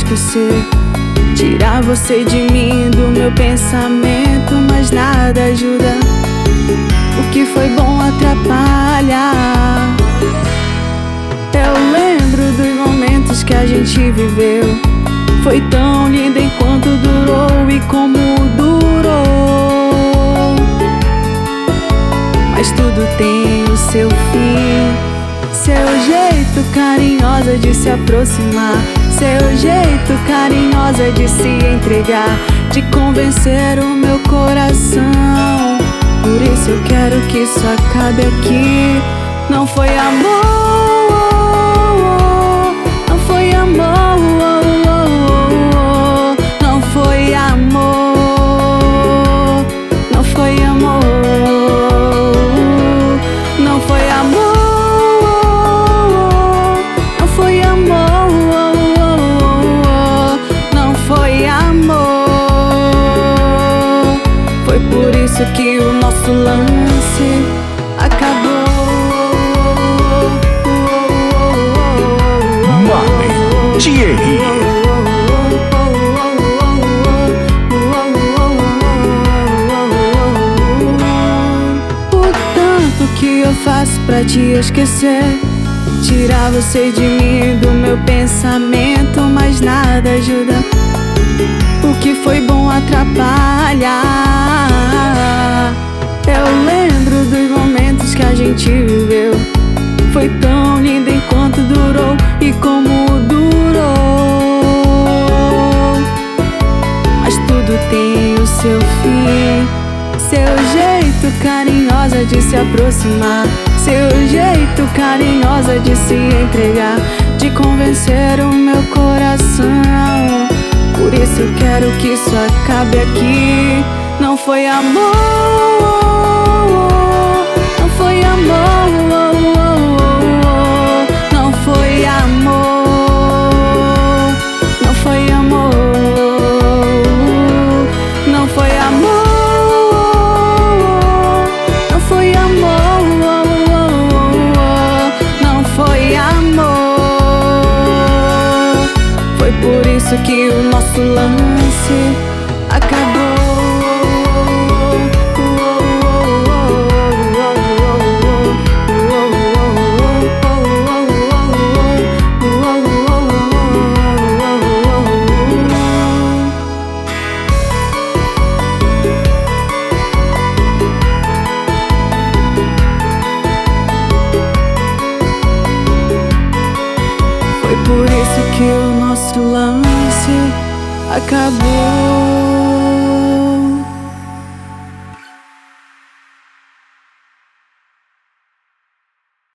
esquecer, tirar você de mim, do meu pensamento, mas nada ajuda. O que foi bom atrapalha. Eu lembro dos momentos que a gente viveu, foi tão lindo enquanto durou e como durou. Mas tudo tem o seu fim. Seu jeito carinhosa de se aproximar, seu jeito carinhosa de se entregar, de convencer o meu coração. Por isso eu quero que isso acabe aqui. Não foi amor, não foi amor, não foi amor, não foi amor, não foi amor. Por isso que o nosso lance acabou. Marley Thierry. O tanto que eu faço pra te esquecer, tirar você de mim, do meu pensamento, mas nada ajuda. O que foi bom atrapalha. Eu lembro dos momentos que a gente viveu, foi tão lindo enquanto durou e como durou. Mas tudo tem o seu fim. Seu jeito carinhosa de se aproximar, seu jeito carinhosa de se entregar, de convencer o meu coração. Por isso eu quero que isso acabe aqui. Não foi amor, não foi amor, não foi amor, não foi amor, não foi amor, não foi amor, não foi amor. Foi por isso que o nosso lance acabou. Foi por isso que o nosso lance acabou.